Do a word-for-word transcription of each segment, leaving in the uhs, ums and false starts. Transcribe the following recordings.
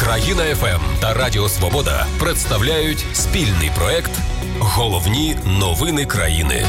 Країна еф ем та Радіо Свобода представляють спільний проект «Головні новини країни».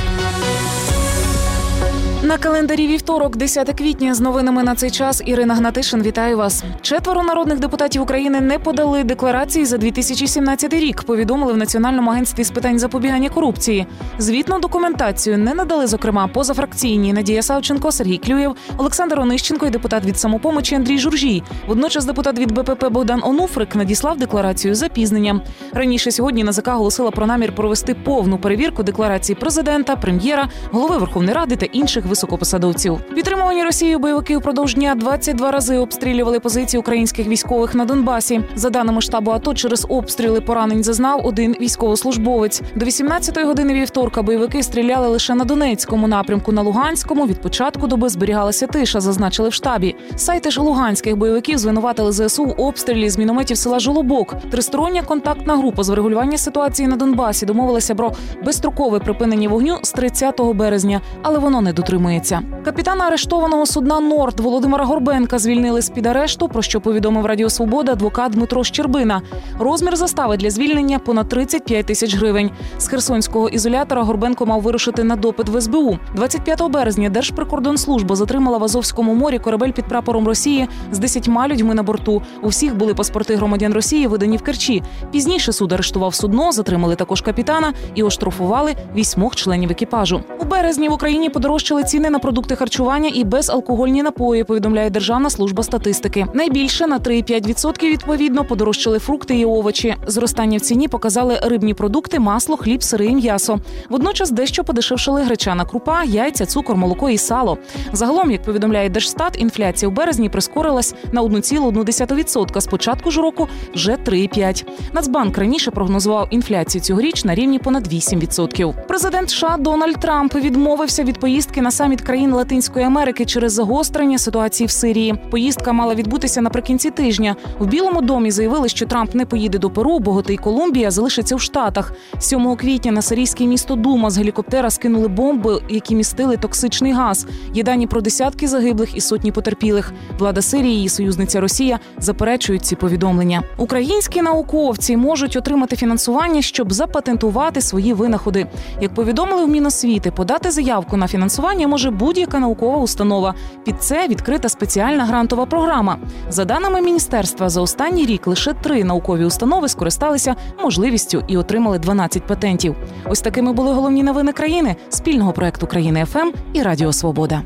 На календарі вівторок, десяте квітня, з новинами на цей час Ірина Гнатишин. Вітаю вас. Четверо народних депутатів України не подали декларації за дві тисячі сімнадцятий рік, повідомили в Національному агентстві з питань запобігання корупції. Звітну документацію не надали, зокрема, позафракційні Надія Савченко, Сергій Клюєв, Олександр Онищенко і депутат від «Самопомочі» Андрій Журжій. Водночас депутат від БПП Богдан Онуфрик надіслав декларацію з запізненням. Раніше сьогодні НАЗК оголосила про намір провести повну перевірку декларацій президента, прем'єра, голови Верховної Ради та інших високопосадовців. Підтримувані Росією бойовики впродовж дня двадцять два рази обстрілювали позиції українських військових на Донбасі. За даними штабу АТО, через обстріли поранень зазнав один військовослужбовець. До вісімнадцятої години вівторка бойовики стріляли лише на Донецькому напрямку, на Луганському від початку доби зберігалася тиша, зазначили в штабі. Сайти ж луганських бойовиків звинуватили ЗСУ в обстрілі з мінометів села Жолобок. Тристороння контактна група з врегулювання ситуації на Донбасі домовилася про безстрокове припинення вогню з тридцятого березня, але воно не дотримується. Капітана арештованого судна «Норд» Володимира Горбенка звільнили з-під арешту, про що повідомив Радіо Свобода адвокат Дмитро Щербина. Розмір застави для звільнення – понад тридцять п'ять тисяч гривень. З херсонського ізолятора Горбенко мав вирушити на допит в ес бе у. двадцять п'ятого березня Держприкордонслужба затримала в Азовському морі корабель під прапором Росії з десятьма людьми на борту. У всіх були паспорти громадян Росії, видані в Керчі. Пізніше суд арештував судно, затримали також капітана і оштрафували вісьмох членів екіпажу. У березні в Україні подорожчали ціни на продукти харчування і безалкогольні напої, повідомляє Державна служба статистики. Найбільше на три цілих п'ять десятих відсотка відповідно подорожчали фрукти і овочі. Зростання в ціні показали рибні продукти, масло, хліб, сири і м'ясо. Водночас дещо подешевшили гречана крупа, яйця, цукор, молоко і сало. Загалом, як повідомляє Держстат, інфляція у березні прискорилась на одну цілу одну десяту відсотка. З початку ж року вже три цілих п'ять десятих. Нацбанк раніше прогнозував інфляцію цьогоріч на рівні понад вісім відсотків. Президент США Дональд Трамп відмовився від поїздки на саміт країн Латинської Америки через загострення ситуації в Сирії. Поїздка мала відбутися наприкінці тижня. В Білому домі заявили, що Трамп не поїде до Перу, Боготи і Колумбії, а залишиться в Штатах. сьомого квітня на сирійське місто Дума з гелікоптера скинули бомби, які містили токсичний газ. Є дані про десятки загиблих і сотні потерпілих. Влада Сирії і її союзниця Росія заперечують ці повідомлення. Українські науковці можуть отримати фінансування, щоб запатентувати свої винаходи. Як повідомили в Міносвіти, подати заявку на фінансування може будь-яка наукова установа. Під це відкрита спеціальна грантова програма. За даними міністерства, за останній рік лише три наукові установи скористалися можливістю і отримали дванадцять патентів. Ось такими були головні новини країни спільного проекту «Країна еф ем» і Радіо Свобода.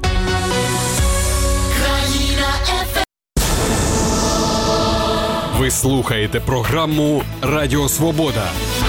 Ви слухаєте програму «Радіо Свобода».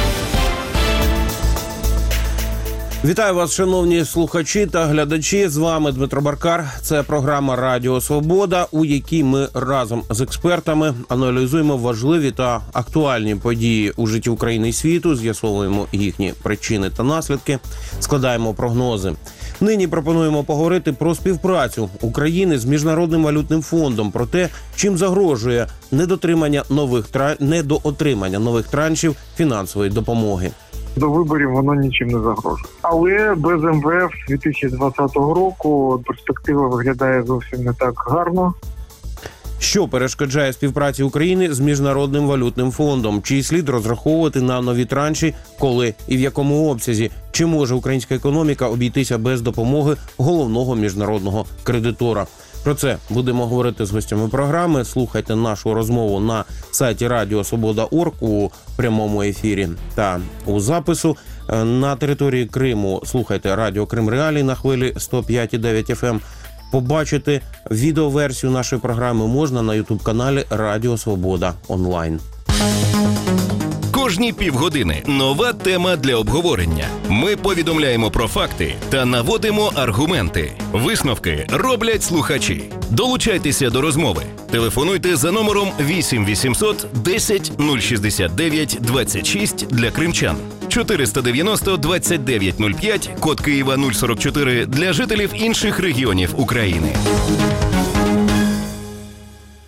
Вітаю вас, шановні слухачі та глядачі. З вами Дмитро Баркар. Це програма «Радіо Свобода», у якій ми разом з експертами аналізуємо важливі та актуальні події у житті України і світу, з'ясовуємо їхні причини та наслідки, складаємо прогнози. Нині пропонуємо поговорити про співпрацю України з Міжнародним валютним фондом, про те, чим загрожує недотримання нових тра... недоотримання нових траншів фінансової допомоги. До виборів воно нічим не загрожує. Але без ем ве еф дві тисячі двадцятого року перспектива виглядає зовсім не так гарно. Що перешкоджає співпраці України з Міжнародним валютним фондом? Чи слід розраховувати на нові транші, коли і в якому обсязі? Чи може українська економіка обійтися без допомоги головного міжнародного кредитора? Про це будемо говорити з гостями програми. Слухайте нашу розмову на сайті радіо свобода крапка орг у прямому ефірі та у запису. На території Криму слухайте Радіо Крим Реалії на хвилі сто п'ять і дев'ять еф ем. Побачити відеоверсію нашої програми можна на ютуб-каналі Радіо Свобода онлайн. Кожні півгодини нова тема для обговорення. Ми повідомляємо про факти та наводимо аргументи. Висновки роблять слухачі. Долучайтеся до розмови. Телефонуйте за номером вісім вісімсот десять нуль шістдесят дев'ять двадцять шість для кримчан. чотириста дев'яносто двадцять дев'ять нуль п'ять, код Києва нуль сорок чотири для жителів інших регіонів України.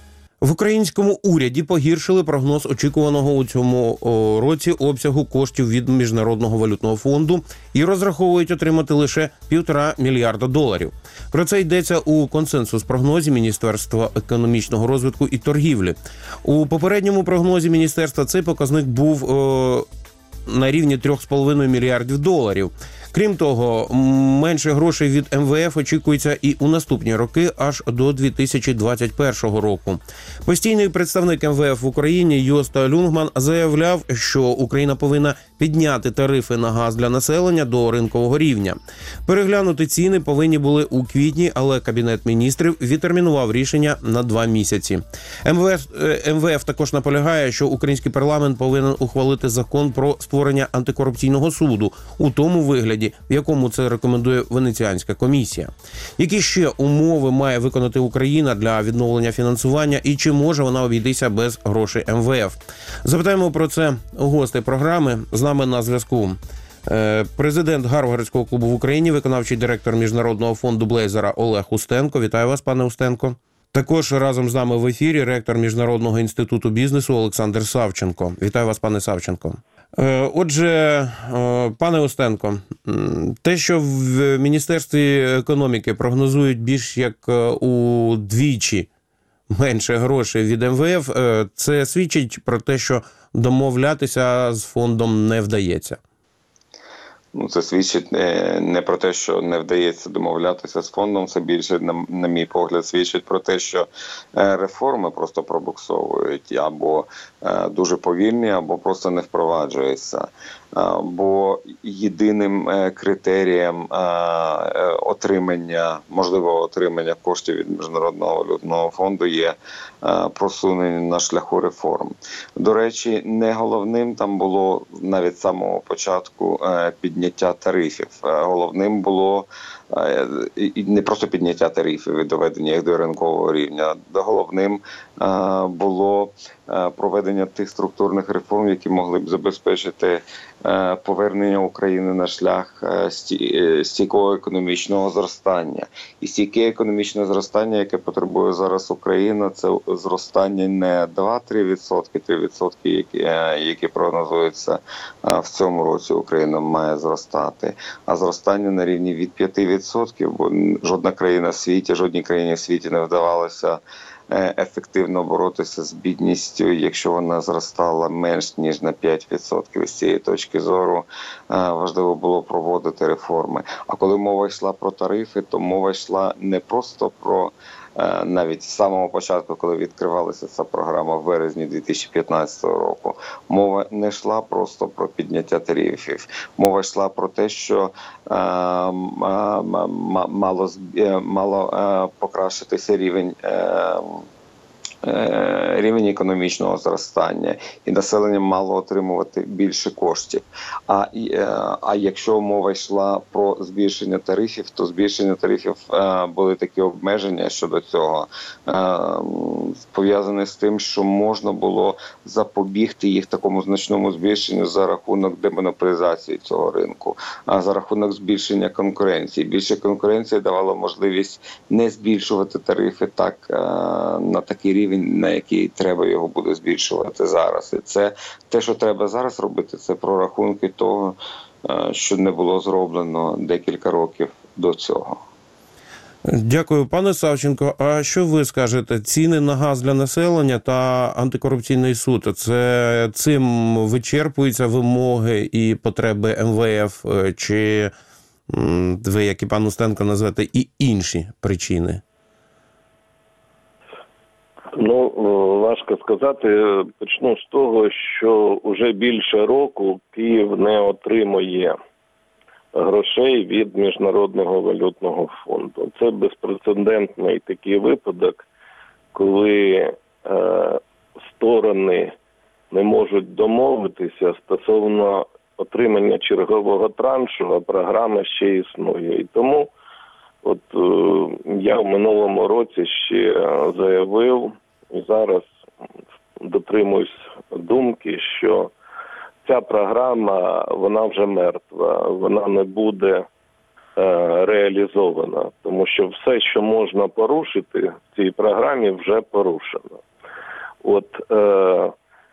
В українському уряді погіршили прогноз очікуваного у цьому о, році обсягу коштів від Міжнародного валютного фонду і розраховують отримати лише півтора мільярда доларів. Про це йдеться у консенсус-прогнозі Міністерства економічного розвитку і торгівлі. У попередньому прогнозі міністерства цей показник був о, на рівні три з половиною мільярдів доларів. Крім того, менше грошей від ем ве еф очікується і у наступні роки, аж до дві тисячі двадцять першого року. Постійний представник ем ве еф в Україні Йоста Люнгман заявляв, що Україна повинна підняти тарифи на газ для населення до ринкового рівня. Переглянути ціни повинні були у квітні, але Кабінет міністрів відтермінував рішення на два місяці. ем ве еф, ем ве еф також наполягає, що український парламент повинен ухвалити закон про створення антикорупційного суду у тому вигляді, в якому це рекомендує Венеціанська комісія. Які ще умови має виконати Україна для відновлення фінансування і чи може вона обійтися без грошей ем ве еф? Запитаємо про це у гостей програми. З нами на зв'язку президент Гарвардського клубу в Україні, виконавчий директор Міжнародного фонду Блейзера Олег Устенко. Вітаю вас, пане Устенко. Також разом з нами в ефірі ректор Міжнародного інституту бізнесу Олександр Савченко. Вітаю вас, пане Савченко. Отже, пане Устенко, те, що в Міністерстві економіки прогнозують більш як удвічі менше грошей від ем ве еф, це свідчить про те, що домовлятися з фондом не вдається. Ну, це свідчить не про те, що не вдається домовлятися з фондом, це більше, на, на мій погляд, свідчить про те, що реформи просто пробуксовують, або дуже повільні, або просто не впроваджуються. Бо єдиним критерієм отримання, можливого отримання коштів від Міжнародного валютного фонду є просунення на шляху реформ. До речі, не головним там було навіть з самого початку підняття тарифів. Головним було не просто підняття тарифів і доведення їх до ринкового рівня. Головним було проведення тих структурних реформ, які могли б забезпечити повернення України на шлях стійкого економічного зростання. І стійке економічне зростання, яке потребує зараз Україна, це зростання не два-три відсотки, три відсотки, які, які прогнозуються в цьому році Україна має зростати, а зростання на рівні від п'яти відсотків, бо жодна країна в світі, жодній країні в світі не вдавалося ефективно боротися з бідністю, якщо вона зростала менш ніж на п'ять відсотків. З цієї точки зору важливо було проводити реформи. А коли мова йшла про тарифи, то мова йшла не просто про, навіть з самого початку, коли відкривалася ця програма в березні дві тисячі п'ятнадцятого року, мова не йшла просто про підняття тарифів. Мова йшла про те, що е, мало, мало покращитися рівень е, рівень економічного зростання, і населення мало отримувати більше коштів. А, а якщо мова йшла про збільшення тарифів, то збільшення тарифів були такі обмеження щодо цього, пов'язані з тим, що можна було запобігти їх такому значному збільшенню за рахунок демонополізації цього ринку, а за рахунок збільшення конкуренції. Більше конкуренції давало можливість не збільшувати тарифи так на такий рівень, на який треба його буде збільшувати зараз. І це те, що треба зараз робити, це прорахунки того, що не було зроблено декілька років до цього. Дякую, пане Савченко. А що ви скажете? Ціни на газ для населення та антикорупційний суд – це цим вичерпуються вимоги і потреби ем ве еф? Чи ви, як і пан Устенко, назвете і інші причини? Ну, важко сказати. Почну з того, що вже більше року Київ не отримує грошей від Міжнародного валютного фонду. Це безпрецедентний такий випадок, коли е, сторони не можуть домовитися стосовно отримання чергового траншу, а програма ще існує. І тому от е, я в минулому році ще заявив, і зараз дотримуюсь думки, що ця програма, вона вже мертва, вона не буде е, реалізована, тому що все, що можна порушити в цій програмі, вже порушено. От е,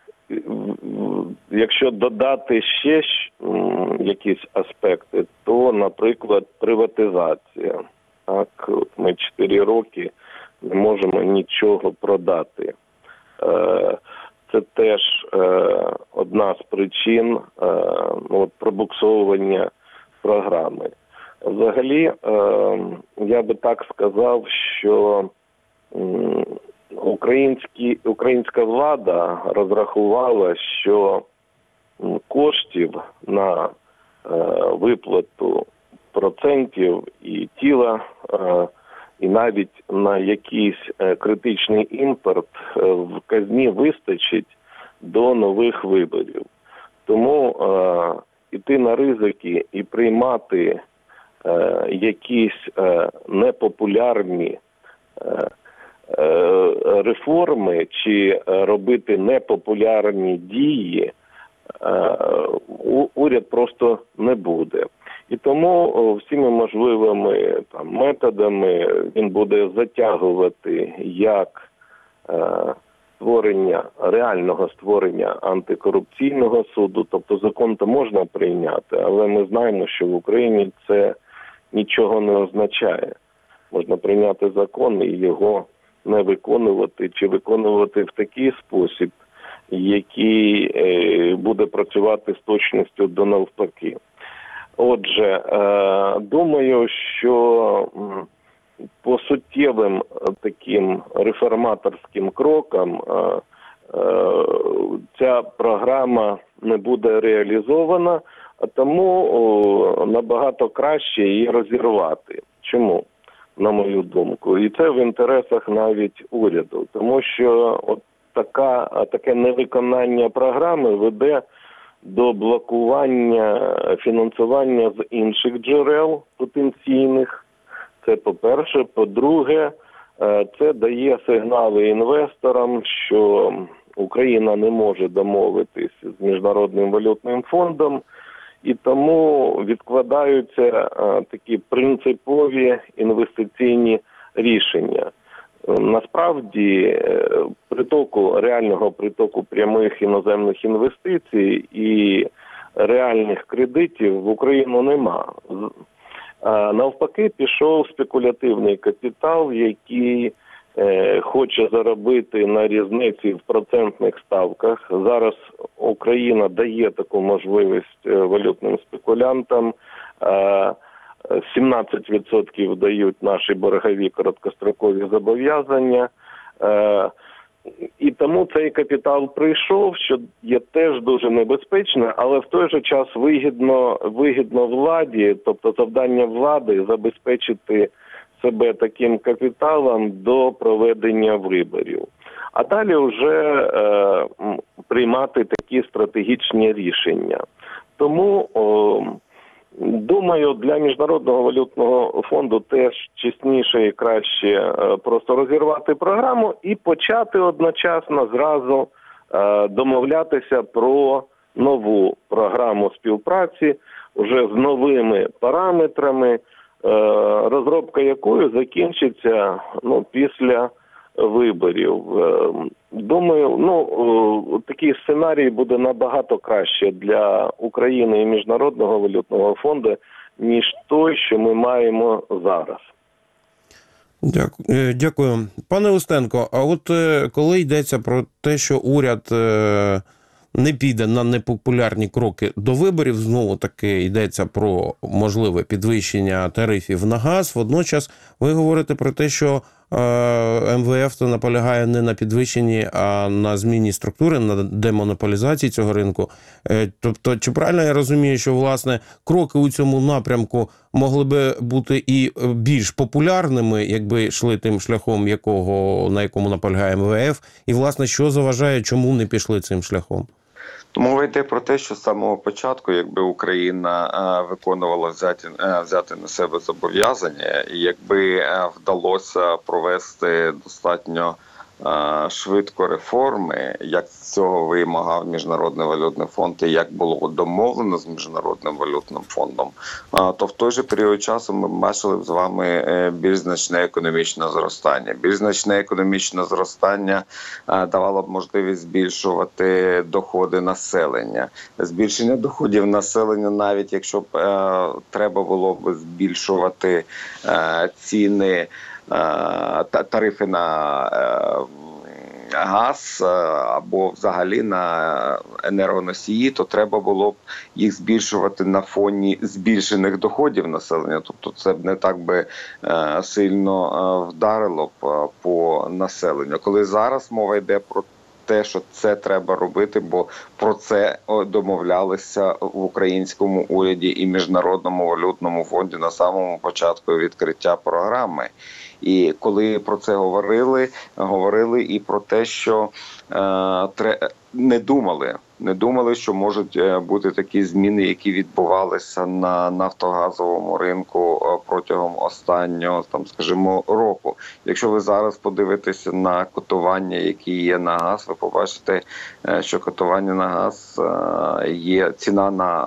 якщо додати ще м, якісь аспекти, то, наприклад, приватизація. Так, от ми чотири роки не можемо нічого продати. Е, це теж е, одна з причин е, от, пробуксовування програми. Взагалі, е, я би так сказав, що м, українські, українська влада розрахувала, що м, коштів на е, виплату процентів і тіла, е, і навіть на якийсь е, критичний імпорт е, в казні вистачить до нових виборів. Тому е, іти на ризики і приймати е, якісь е, непопулярні е, е, реформи чи робити непопулярні дії е, уряд просто не буде. І тому всіми можливими там методами він буде затягувати як е, створення, реального створення антикорупційного суду, тобто закон-то можна прийняти, але ми знаємо, що в Україні це нічого не означає. Можна прийняти закон і його не виконувати, чи виконувати в такий спосіб, який е, буде працювати з точністю до навпаки. Отже, думаю, що по суттєвим таким реформаторським крокам ця програма не буде реалізована, а тому набагато краще її розірвати. Чому? На мою думку. І це в інтересах навіть уряду. Тому що от така, таке невиконання програми веде до блокування фінансування з інших джерел потенційних. Це по-перше. По-друге, це дає сигнали інвесторам, що Україна не може домовитись з Міжнародним валютним фондом, і тому відкладаються такі принципові інвестиційні рішення. Насправді притоку, реального притоку прямих іноземних інвестицій і реальних кредитів в Україну нема. А навпаки, пішов спекулятивний капітал, який е, хоче заробити на різниці в процентних ставках. Зараз Україна дає таку можливість валютним спекулянтам. Е, сімнадцять відсотків дають наші боргові короткострокові зобов'язання. Е, і тому цей капітал прийшов, що є теж дуже небезпечно, але в той же час вигідно, вигідно владі, тобто завдання влади забезпечити себе таким капіталом до проведення виборів. А далі вже е, приймати такі стратегічні рішення. Тому о, думаю, для Міжнародного валютного фонду теж чесніше і краще е, просто розірвати програму і почати одночасно зразу е, домовлятися про нову програму співпраці вже з новими параметрами, е, розробка якої закінчиться ну, після виборів. Е, думаю, ну, такий сценарій буде набагато краще для України і Міжнародного валютного фонду, ніж той, що ми маємо зараз. Дякую. Дякую. Пане Устенко, а от коли йдеться про те, що уряд не піде на непопулярні кроки до виборів, знову таки йдеться про можливе підвищення тарифів на газ, водночас ви говорите про те, що Ем Ве Еф то наполягає не на підвищенні, а на зміні структури, на демонополізації цього ринку. Тобто, чи правильно я розумію, що, власне, кроки у цьому напрямку могли би бути і більш популярними, якби йшли тим шляхом, якого, на якому наполягає Ем Ве Еф, і, власне, що заважає, чому не пішли цим шляхом? Мова йде про те, що з самого початку, якби Україна е, виконувала взяти, е, взяти на себе зобов'язання, і якби е, вдалося провести достатньо швидко реформи, як цього вимагав Міжнародний валютний фонд і як було домовлено з Міжнародним валютним фондом, то в той же період часу ми бачили б з вами більш значне економічне зростання. Більш значне економічне зростання давало б можливість збільшувати доходи населення. Збільшення доходів населення, навіть якщо б треба було б збільшувати ціни, тарифи на газ або взагалі на енергоносії, то треба було б їх збільшувати на фоні збільшених доходів населення. Тобто це б не так би сильно вдарило б по населенню. Коли зараз мова йде про те, що це треба робити, бо про це домовлялися в українському уряді і Міжнародному валютному фонді на самому початку відкриття програми. І коли про це говорили, говорили і про те, що е, не думали, не думали, що можуть бути такі зміни, які відбувалися на нафтогазовому ринку протягом останнього, там, скажімо, року. Якщо ви зараз подивитеся на котування, які є на газ, ви побачите, що котування на газ є, ціна на,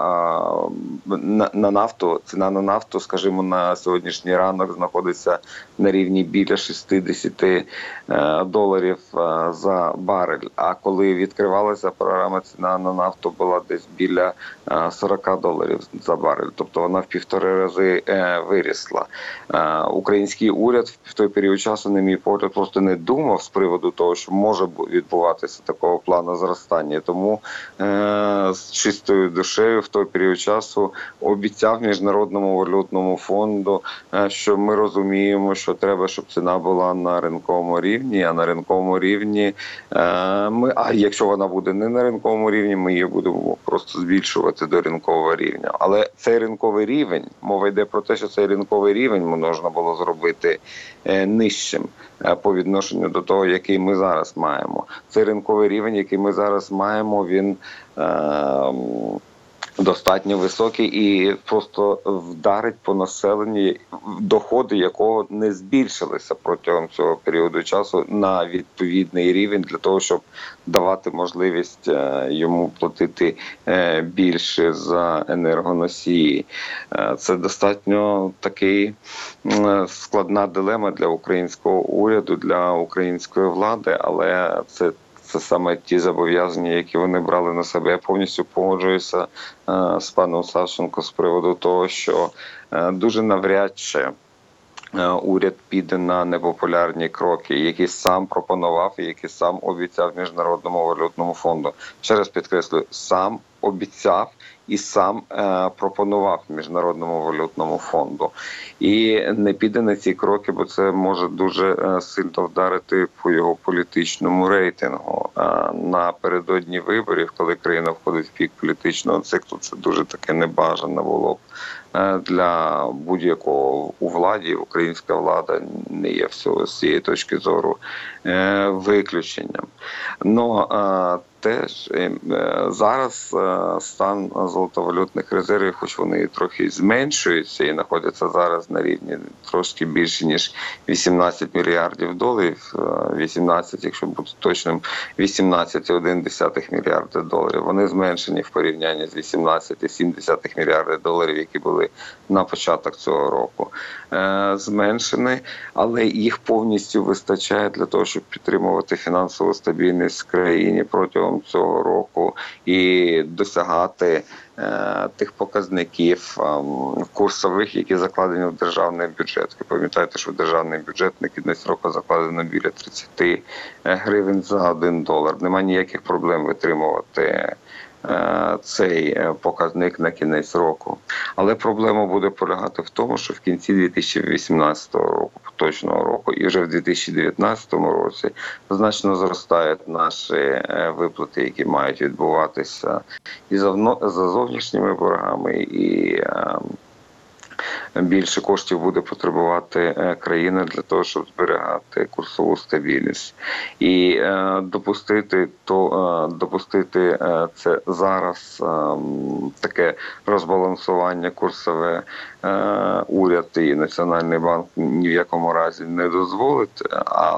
на, на нафту, ціна на нафту, скажімо, на сьогоднішній ранок знаходиться на рівні біля шістдесят доларів за барель. А коли відкривалася програма, ціна на нафту була десь біля сорок доларів за барель. Тобто вона в півтори рази вирісла. Український уряд в той період часу, на мій погляд, просто не думав з приводу того, що може відбуватися такого плану зростання. Тому з чистою душею в той період часу обіцяв Міжнародному валютному фонду, що ми розуміємо, що треба, щоб ціна була на ринковому рівні, а на ринковому рівні ми, а якщо вона буде не на ринковому рівні, ми її будемо просто збільшувати до ринкового рівня. Але цей ринковий рівень, мова йде про те, що цей ринковий рівень можна було зробити нижчим по відношенню до того, який ми зараз маємо. Цей ринковий рівень, який ми зараз маємо, він е- достатньо високий і просто вдарить по населенню, доходи якого не збільшилися протягом цього періоду часу на відповідний рівень для того, щоб давати можливість йому платити більше за енергоносії. Це достатньо такий складна дилема для українського уряду, для української влади, але це Це саме ті зобов'язання, які вони брали на себе. Я повністю погоджуюся е, з паном Савченко з приводу того, що е, дуже навряд чи е, уряд піде на непопулярні кроки, які сам пропонував і які сам обіцяв Міжнародному валютному фонду. Ще раз підкреслюю, сам обіцяв і сам е, пропонував Міжнародному валютному фонду. І не піде на ці кроки, бо це може дуже е, сильно вдарити по його політичному рейтингу. Е, напередодні виборів, коли країна входить в пік політичного циклу, це дуже таке небажано було б е, для будь-якого у владі. Українська влада не є всього з цієї точки зору е, виключенням. Но е, теж е, зараз е, стан золотовалютних резервів, хоч вони і трохи зменшуються і знаходяться зараз на рівні трошки більше, ніж вісімнадцять мільярдів доларів, вісімнадцять, якщо бути точним, вісімнадцять цілих одна десята мільярда доларів. Вони зменшені в порівнянні з вісімнадцять цілих сім десятих мільярда доларів, які були на початок цього року. Е, зменшені, але їх повністю вистачає для того, щоб підтримувати фінансову стабільність в країні протягом цього року і досягати е, тих показників е, курсових, які закладені в державний бюджет. Ви пам'ятаєте, що в державний бюджет на кінець року закладено біля тридцять гривень за один долар. Нема ніяких проблем витримувати цей показник на кінець року. Але проблема буде полягати в тому, що в кінці дві тисячі вісімнадцятого року, поточного року, і вже в дві тисячі дев'ятнадцятому році значно зростають наші виплати, які мають відбуватися і за зовнішніми боргами, і більше коштів буде потребувати країна для того, щоб зберігати курсову стабільність. І е, допустити то е, допустити е, це зараз е, таке розбалансування курсове е, уряд і Національний банк ні в якому разі не дозволить, а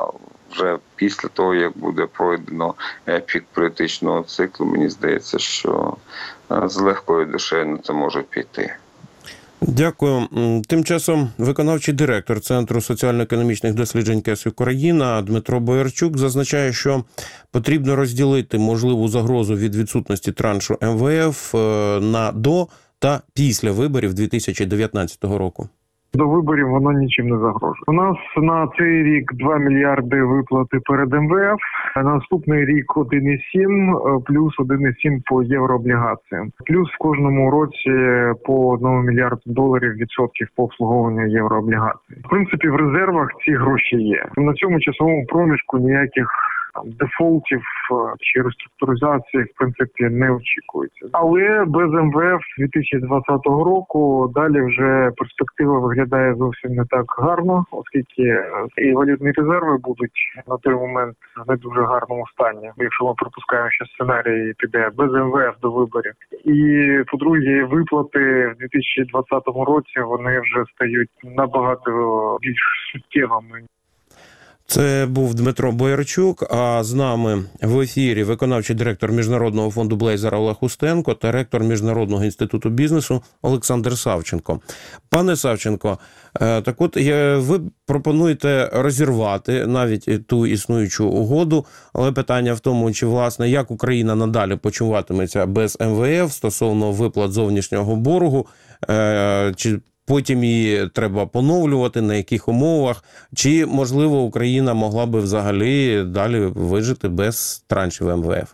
вже після того, як буде пройдено пік політичного циклу, мені здається, що з легкою душею на це може піти. Дякую. Тим часом виконавчий директор Центру соціально-економічних досліджень КЕС Україна Дмитро Боярчук зазначає, що потрібно розділити можливу загрозу від відсутності траншу ем ве еф на до та після виборів дві тисячі дев'ятнадцятого року. До виборів воно нічим не загрожує. У нас на цей рік два мільярди виплати перед ем ве еф, а на наступний рік один цілих сім плюс один цілих сім по єврооблігаціям. Плюс в кожному році по одному мільярду доларів відсотків по обслуговуванню єврооблігацій. В принципі, в резервах ці гроші є. На цьому часовому проміжку ніяких дефолтів чи реструктуризації, в принципі, не очікується. Але без ем ве еф дві тисячі двадцятого року далі вже перспектива виглядає зовсім не так гарно, оскільки і валютні резерви будуть на той момент в не дуже гарному стані, якщо ми припускаємо, що сценарій піде без ем ве еф до виборів. І, по-друге, виплати в дві тисячі двадцятому році, вони вже стають набагато більш суттєвими. Це був Дмитро Боярчук, а з нами в ефірі виконавчий директор Міжнародного фонду Блейзер Олег Устенко та ректор Міжнародного інституту бізнесу Олександр Савченко. Пане Савченко, так от ви пропонуєте розірвати навіть ту існуючу угоду, але питання в тому, чи, власне, як Україна надалі почуватиметься без ем ве еф стосовно виплат зовнішнього боргу, чи потім її треба поновлювати, на яких умовах, чи, можливо, Україна могла би взагалі далі вижити без траншів ем ве еф?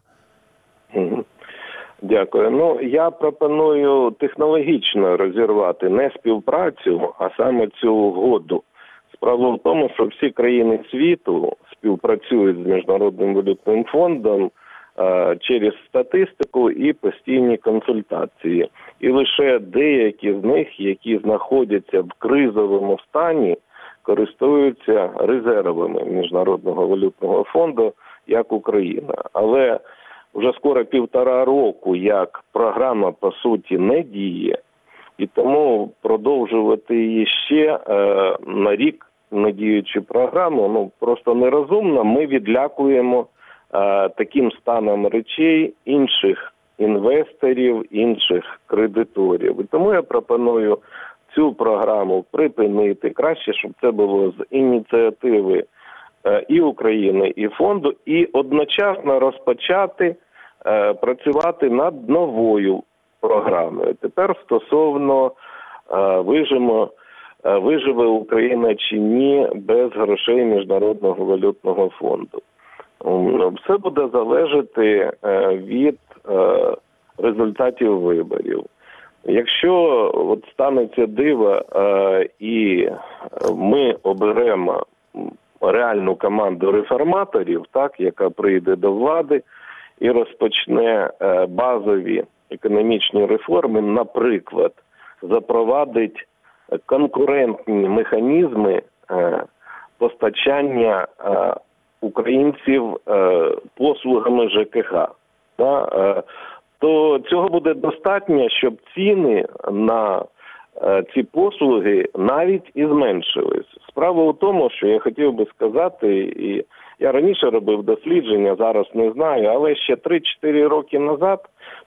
Дякую. Ну, я пропоную технологічно розірвати не співпрацю, а саме цю угоду. Справа в тому, що всі країни світу співпрацюють з Міжнародним валютним фондом е, через статистику і постійні консультації. І лише деякі з них, які знаходяться в кризовому стані, користуються резервами Міжнародного валютного фонду, як Україна. Але вже скоро півтора року, як програма, по суті, не діє, і тому продовжувати її ще е, на рік, не діючу програму, ну, просто нерозумно. Ми відлякуємо е, таким станом речей інших інвесторів, інших кредиторів. І тому я пропоную цю програму припинити. Краще, щоб це було з ініціативи е, і України, і фонду, і одночасно розпочати е, працювати над новою програмою. Тепер стосовно е, вижимо, е, виживе Україна чи ні без грошей Міжнародного валютного фонду. Все буде залежати е, від е, результатів виборів. Якщо от станеться диво е, і ми оберемо реальну команду реформаторів, так, яка прийде до влади і розпочне е, базові економічні реформи, наприклад, запровадить конкурентні механізми е, постачання е, українців е, послугами ЖКХ, да, е, то цього буде достатньо, щоб ціни на е, ці послуги навіть і зменшились. Справа у тому, що я хотів би сказати, і я раніше робив дослідження, зараз не знаю, але ще три-чотири роки назад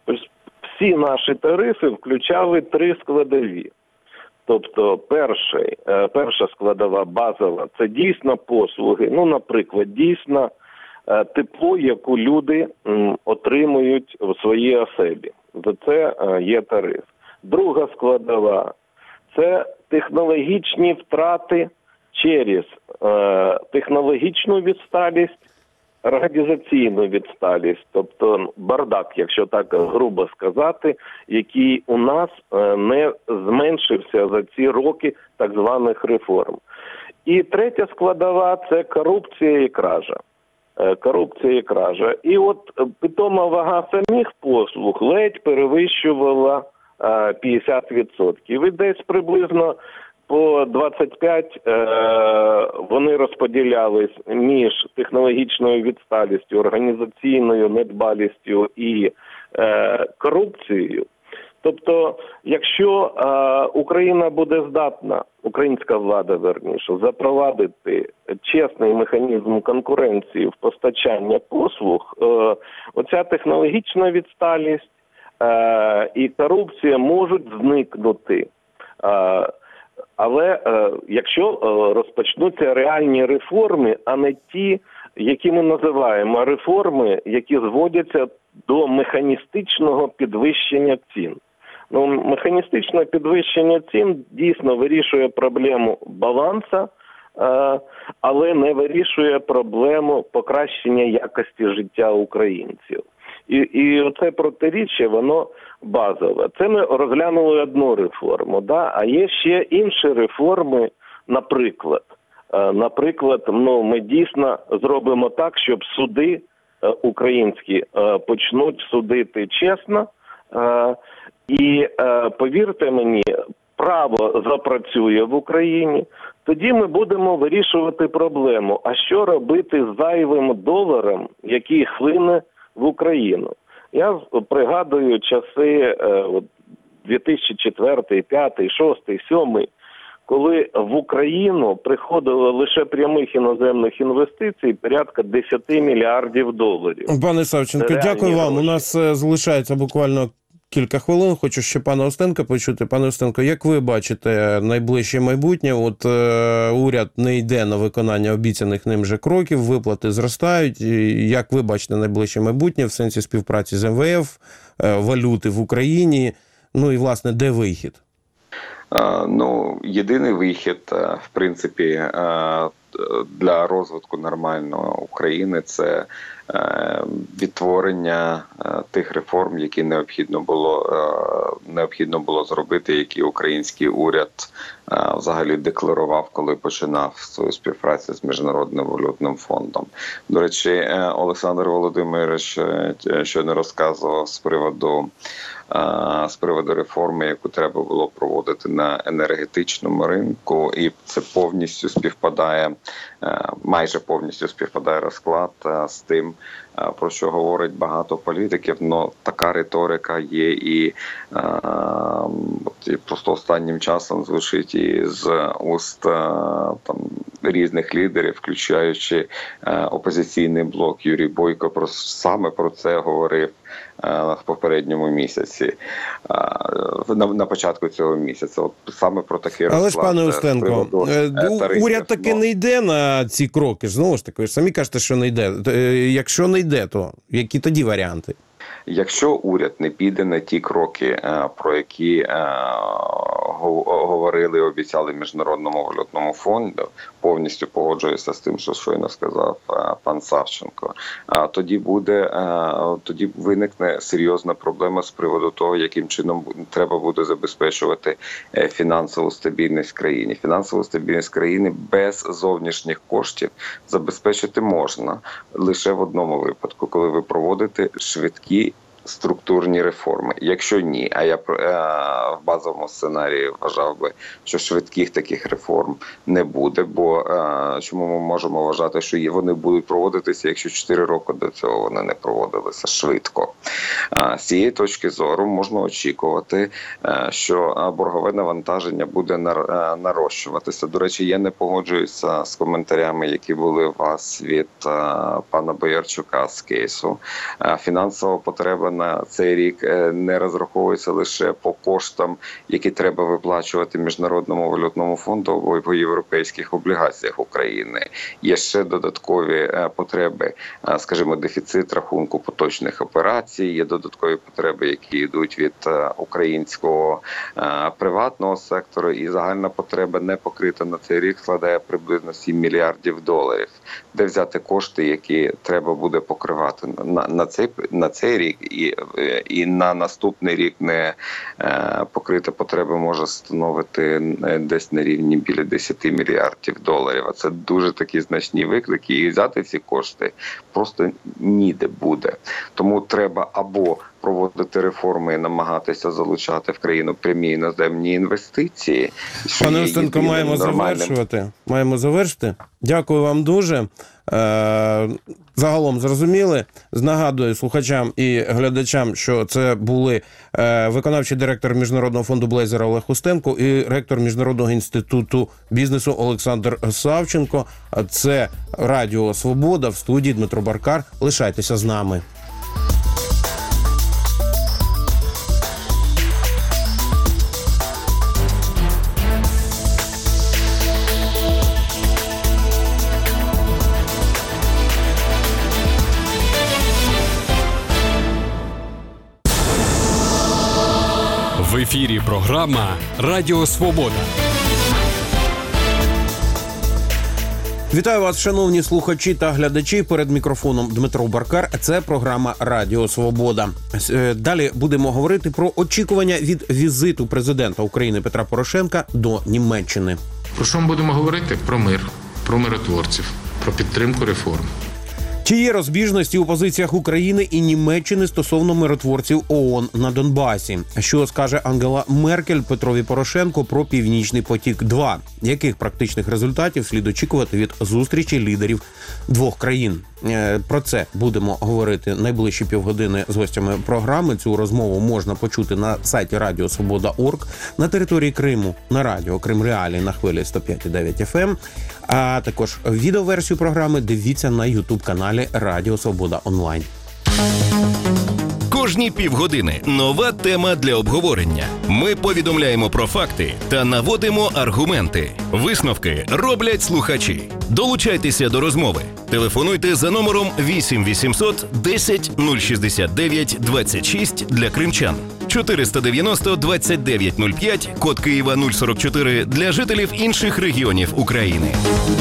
всі наші тарифи включали три складові. Тобто перший, перша складова базова – це дійсно послуги, ну, наприклад, дійсно тепло, яку люди отримують в своїй оселі. За це є тариф. Друга складова – це технологічні втрати через е, технологічну відсталість, організаційну відсталість, тобто бардак, якщо так грубо сказати, який у нас е, не зменшився за ці роки так званих реформ. І третя складова – це корупція і кража. Е, корупція і кража. І от питома вага самих послуг ледь перевищувала е, п'ятдесят відсотків. І десь приблизно по двадцять п'ять е, вони розподілялись між технологічною відсталістю, організаційною недбалістю і е, корупцією. Тобто, якщо е, Україна буде здатна, українська влада, верніше, запровадити чесний механізм конкуренції в постачанні послуг, е, оця технологічна відсталість е, і корупція можуть зникнути. Е, але е, якщо е, розпочнуться реальні реформи, а не ті, які ми називаємо реформи, які зводяться до механістичного підвищення цін. Ну, механістичне підвищення цін дійсно вирішує проблему балансу, е, але не вирішує проблему покращення якості життя українців. І, і оце протиріччя, воно базове. Це ми розглянули одну реформу, да? А є ще інші реформи, наприклад. Е, наприклад, ну, ми дійсно зробимо так, щоб суди е, українські е, почнуть судити чесно. Е, І, е, повірте мені, право запрацює в Україні, тоді ми будемо вирішувати проблему, а що робити з зайвим доларом, який хлине в Україну. Я пригадую часи е, дві тисячі четвертий, п'ятий, шостий, сьомий, коли в Україну приходило лише прямих іноземних інвестицій порядка десять мільярдів доларів. Пане Савченко, дякую вам. У нас е, залишається буквально кілька хвилин. Хочу ще пана Устенка почути. Пане Устенко, як ви бачите найближче майбутнє? От е, уряд не йде на виконання обіцяних ним же кроків, виплати зростають. І як ви бачите найближче майбутнє в сенсі співпраці з ем ве еф, е, валюти в Україні? Ну і, власне, де вихід? Е, ну, єдиний вихід, е, в принципі, е, для розвитку нормальної України – це відтворення тих реформ, які необхідно було необхідно було зробити, які український уряд взагалі декларував, коли починав свою співпрацю з Міжнародним валютним фондом. До речі, Олександр Володимирович щойно розказував з приводу з приводу реформи, яку треба було проводити на енергетичному ринку, і це повністю співпадає, майже повністю співпадає розклад з тим, про що говорить багато політиків. Но така риторика є і, і просто останнім часом звучить і з уст там різних лідерів, включаючи опозиційний блок. Юрій Бойко про саме про це говорив в попередньому місяці, на, на початку цього місяця. От саме про такий розклад. Але ж, пане Устенко, уряд таки не йде на ці кроки. Знову ж таки, ви самі кажете, що не йде. Якщо не йде, то які тоді варіанти? Якщо уряд не піде на ті кроки, про які говорили і обіцяли Міжнародному валютному фонду, повністю погоджуюся з тим, що щойно сказав пан Савченко, тоді буде, тоді виникне серйозна проблема з приводу того, яким чином треба буде забезпечувати фінансову стабільність в країні. Фінансову стабільність країни без зовнішніх коштів забезпечити можна лише в одному випадку, коли ви проводите швидкі структурні реформи. Якщо ні, а я е, в базовому сценарії вважав би, що швидких таких реформ не буде, бо е, чому ми можемо вважати, що вони будуть проводитися, якщо чотири роки до цього вони не проводилися швидко. Е, з цієї точки зору можна очікувати, е, що боргове навантаження буде нар, е, нарощуватися. До речі, я не погоджуюся з коментарями, які були у вас від е, пана Боярчука з кейсу. Е, фінансова потреба на цей рік не розраховується лише по коштам, які треба виплачувати Міжнародному валютному фонду або по європейських облігаціях України. Є ще додаткові потреби, скажімо, дефіцит рахунку поточних операцій, є додаткові потреби, які йдуть від українського приватного сектору, і загальна потреба не покрита на цей рік складає приблизно сім мільярдів доларів. Де взяти кошти, які треба буде покривати на, на, цей, на цей рік, і, і на наступний рік не е, покрита потреба може становити десь на рівні біля десять мільярдів доларів. А це дуже такі значні виклики, і взяти ці кошти просто ніде буде. Тому треба або проводити реформи і намагатися залучати в країну прямі іноземні інвестиції. Пане Устенко, маємо нормальним... завершувати. Маємо завершити. Дякую вам дуже. е, загалом зрозуміли. Нагадую слухачам і глядачам, що це були е, виконавчий директор Міжнародного фонду Блейзера Олег Устенко і ректор Міжнародного інституту бізнесу Олександр Савченко. Це Радіо Свобода, в студії Дмитро Баркар. Лишайтеся з нами. В ефірі програма «Радіо Свобода». Вітаю вас, шановні слухачі та глядачі. Перед мікрофоном Дмитро Баркар. Це програма «Радіо Свобода». Далі будемо говорити про очікування від візиту президента України Петра Порошенка до Німеччини. Про що ми будемо говорити? Про мир, про миротворців, про підтримку реформ. Чи є розбіжності у позиціях України і Німеччини стосовно миротворців ООН на Донбасі? Що скаже Ангела Меркель Петрові Порошенку про «Північний потік-два»? Яких практичних результатів слід очікувати від зустрічі лідерів двох країн? Про це будемо говорити найближчі півгодини з гостями програми. Цю розмову можна почути на сайті радіо свобода крапка орг, на території Криму на радіо Крим Реалії на хвилі сто п'ять і дев'ять еф ем, а також відеоверсію програми дивіться на ютуб-каналі Радіо Свобода Онлайн. Кожні півгодини нова тема для обговорення. Ми повідомляємо про факти та наводимо аргументи. Висновки роблять слухачі. Долучайтеся до розмови. Телефонуйте за номером вісім вісімсот десять нуль шістдесят дев'ять двадцять шість для кримчан, чотириста дев'яносто двадцять дев'ять нуль п'ять, код Києва нуль сорок чотири для жителів інших регіонів України.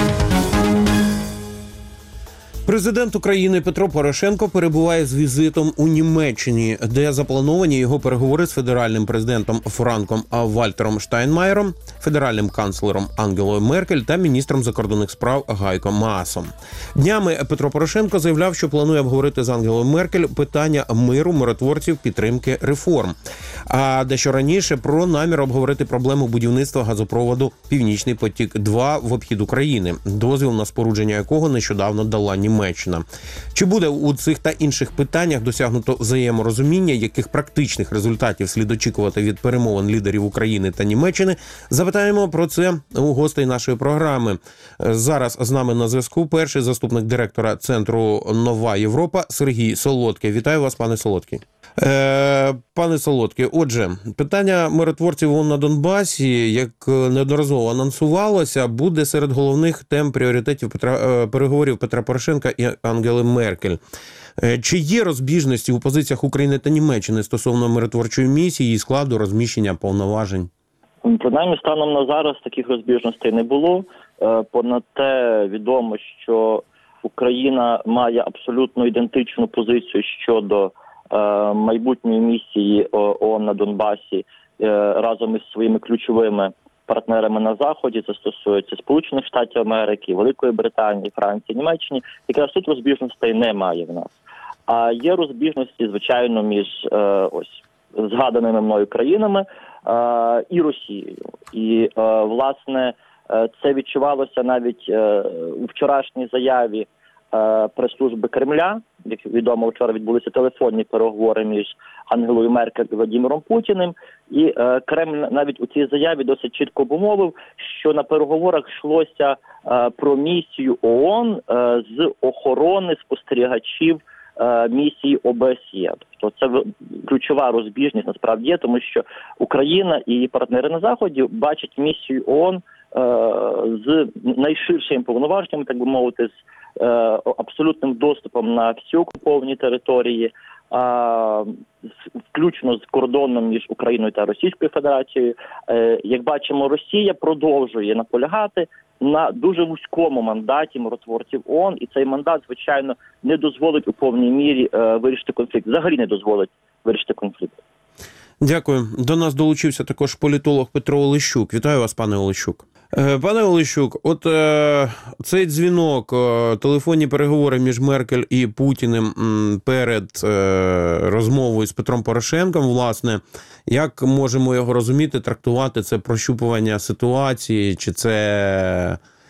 Президент України Петро Порошенко перебуває з візитом у Німеччині, де заплановані його переговори з федеральним президентом Франком Вальтером Штайнмаєром, федеральним канцлером Ангелою Меркель та міністром закордонних справ Гайко Маасом. Днями Петро Порошенко заявляв, що планує обговорити з Ангелою Меркель питання миру, миротворців, підтримки реформ. А дещо раніше про намір обговорити проблему будівництва газопроводу «Північний потік-два» в обхід України, дозвіл на спорудження якого нещодавно дала Німеччина. Німеччина. Чи буде у цих та інших питаннях досягнуто взаєморозуміння, яких практичних результатів слід очікувати від перемовин лідерів України та Німеччини? Запитаємо про це у гостей нашої програми. Зараз з нами на зв'язку перший заступник директора Центру «Нова Європа» Сергій Солодкий. Вітаю вас, пане Солодкий. Е, пане Солодкий, отже, питання миротворців ООН на Донбасі, як неодноразово анонсувалося, буде серед головних тем пріоритетів Петра, переговорів Петра Порошенка і Ангели Меркель. Е, чи є розбіжності у позиціях України та Німеччини стосовно миротворчої місії і складу розміщення повноважень? Принаймні, станом на зараз таких розбіжностей не було. Понад те відомо, що Україна має абсолютно ідентичну позицію щодо майбутньої місії ООН на Донбасі разом із своїми ключовими партнерами на Заході. Це стосується Сполучених Штатів Америки, Великої Британії, Франції, Німеччини. Якраз тут розбіжностей немає в нас. А є розбіжності, звичайно, між ось згаданими мною країнами і Росією. І, власне, це відчувалося навіть у вчорашній заяві прес-служби Кремля. Як відомо, вчора відбулися телефонні переговори між Ангелою Меркель і Владимиром Путіним. І е, Кремль навіть у цій заяві досить чітко обумовив, що на переговорах йшлося е, про місію ООН е, з охорони спостерігачів е, місії О Б С Є. Тобто це ключова розбіжність насправді є, тому що Україна і її партнери на Заході бачать місію ООН е, з найширшими повноваженнями, так би мовити, з абсолютним доступом на всі окуповані території, включно з кордоном між Україною та Російською Федерацією. Як бачимо, Росія продовжує наполягати на дуже вузькому мандаті миротворців ООН, і цей мандат, звичайно, не дозволить у повній мірі вирішити конфлікт. Взагалі не дозволить вирішити конфлікт. Дякую. До нас долучився також політолог Петро Олещук. Вітаю вас, пане Олещук. Пане Олещук, от е, цей дзвінок, е, телефонні переговори між Меркель і Путіним м, перед е, розмовою з Петром Порошенком, власне, як можемо його розуміти, трактувати це прощупування ситуації, чи це